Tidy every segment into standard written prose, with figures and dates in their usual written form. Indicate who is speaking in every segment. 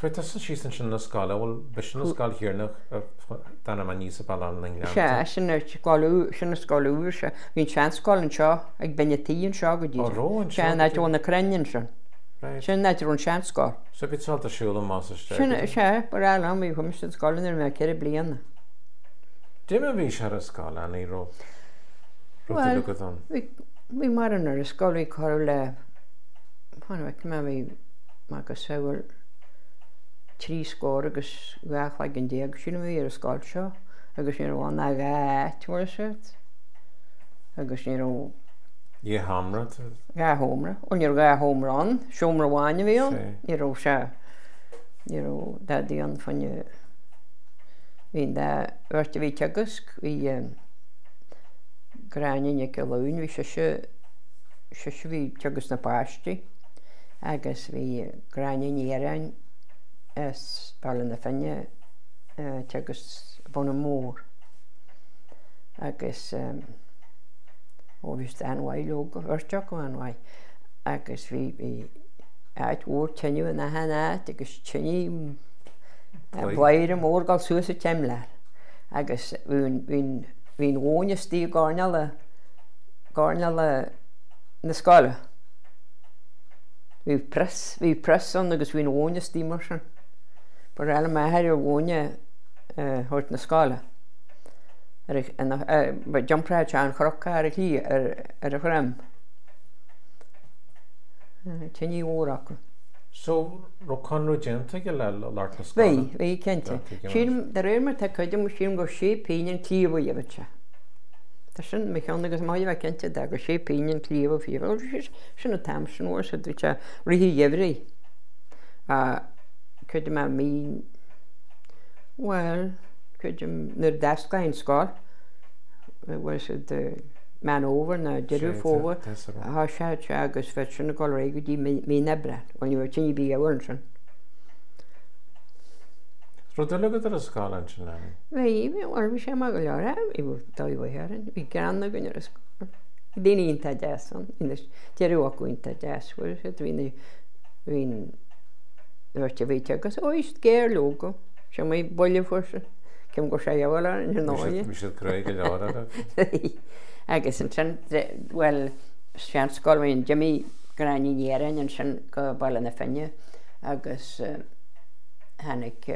Speaker 1: Sbeth as sí sin na scala bhfuil be sin na scáil hiarnach dana man níos a bailán na
Speaker 2: Se sin na scáúir se hín sean scáiln seo ag benne tííonn seo go dtí.
Speaker 1: róin
Speaker 2: Se náidirún na creinn sin. Sin náidirún sean scáil.
Speaker 1: So bit salta siúla más
Speaker 2: Sin se bar eile mí chum sin scáilin ar me ceir blianana.
Speaker 1: Dim a bhí se a scála na ró.
Speaker 2: Bhí mar an ar a scálaí choir le fanhaic me bhí agus saoil trí scóir agus gaach le an déag sin bhí ar a scáil seo agus ní bháin a gaiithúir sirt agus ní
Speaker 1: Dhé hamra
Speaker 2: gathómra ó níor gathómrán siomra bháine bhíon ní ró se ní daí an fanne hín de bhirta bhí tegus hí graine go leún bhí se bhí tegus na páistí agus bhí graine níarain bailin na fanne tegus buna mór agus óbhís anhaid lóga bhirteach go anhaid agus bhí áit úr teniu na hanaat agus tení bhaire mór gáil suas a teimleir agus hín óine tí gáne le na scáile. Bhí pressan agus bhín óine tí mar sin. Bar eile metheir ar bhóine thuirt na scáile. Jumpráid an chorcha ar a lí ar a chreim. Tení ór acu.
Speaker 1: So ro conrú genta go le láart na scáile?
Speaker 2: Bhí cinnte. De réir te chuidir sin go sé pein clíomh dhéhte. Tá sin mechan agus mai bheith cinnte de go sé pein clíomh fíh sin na tam sin óir sa dúte rihí dhéhrí. Chuidir me mí chuidir nar deascain scáil bhfuil si de man over na deirú fóha há se agus fe sin na gáil ré go dtí mí nebre ó ní bhar tíní bí a bhhain sin.
Speaker 1: Ro legad ar a scáil an sin lena?
Speaker 2: Bhí sé má go leir i bh dáhhahearan, bhí granna gunne ar a scáil. Daoínta deasan deirú acuínta deasfuil hín bhirte bhíte agus óist géir lóga se mé boile fusa cem go sé bhile in náide.
Speaker 1: Bhí siad cruig go leir
Speaker 2: agus an sin bhfuil sean scáilhain Jimmy graníhéan an sin go bailile na fenne agus hanig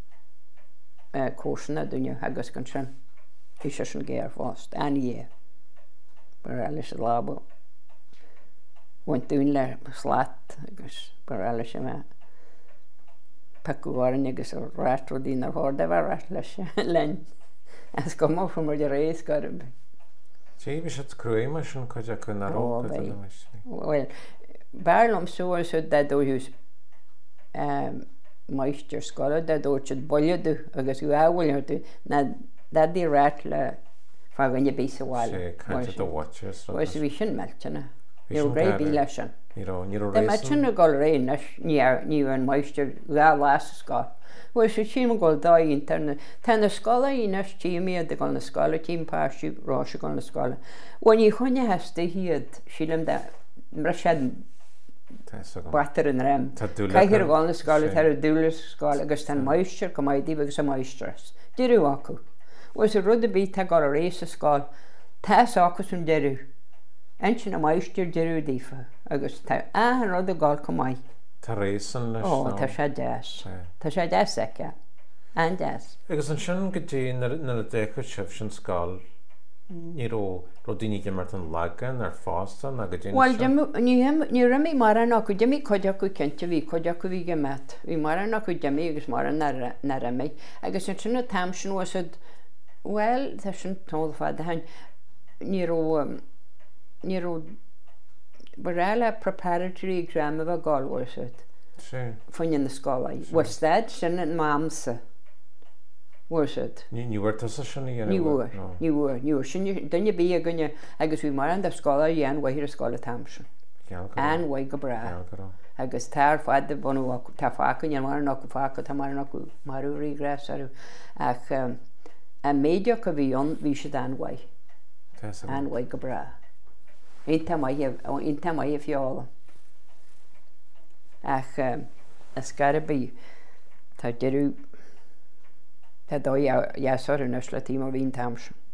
Speaker 2: cósanna dúine agus gan sin hí sé sin géir fást ané bar eile se lába bhaint dún le sláat agus bar eile se me pecuáin agus ráitú dín ar háda bhar leis lein as go má fu mar de rééis garb.
Speaker 1: Sé bhí siad cruí mar sin chuide chun na ró.
Speaker 2: Well, bearlam súir su dedóús maisteir scala dedóir siad boileadú agus go bhhfuilú na dadí ráit le fá gonne bí sa bháil. Bhis bhí sin meiltena. Níor ré bí lei sin. De me sinna gáil ré níor an maisteir gá lás scá. Bhfuil sé tíime gáil dáíntarna tá na scala ínas tíimi de gáil na scala tímpáisiú ráise gáil na scala. Bhain í chuine heasta hiad sílam de mar sé batar an rem. Caiithir gáil na scala tar a dúlas scáil agus tá maisteir go maidíh agus a maistras. Dúú acu. Bhfuil sé rud a bí tá gáil a rééis a scáil tá áchas an deirú. Ein sin a maisteir deirú dífa agus tá an rud a gáil go maiid.
Speaker 1: Tá rééisan leis
Speaker 2: tá sé deas. Tá sé deas aice an deas.
Speaker 1: Agus an sin go dtí na a décha sibh sin scáil ní rodíní mar an legan ar fástan a go dtí.
Speaker 2: Well ní raí mar an acu deimi coide acu cinnte bhí coide acu bhí go met. Bhí mar an acu deimi agus mar an na raméid. Agus an sinna tam sin wasad well tá sin tóil fád hain ní bar eile preparatory exam a gáilhhair faoine na scálaí. Bhsteid sin an mámsa bhir
Speaker 1: Níúir tá sinna
Speaker 2: Níúir sin dunne bí a gunne agus bhí mar an de scála dhéan bhaithir a scála tamsin. Anhaid go bra. Agus táir fáid bhú tá fácan an mar nach fácha tá mar nach marúí gréasarú ach a méideach a bhíon bhí se anhaid. Anhaid go bra. Inta mai a fiála ach a scarabí Tá deú Tá dó jaasar in le tí mar bhín tamsin.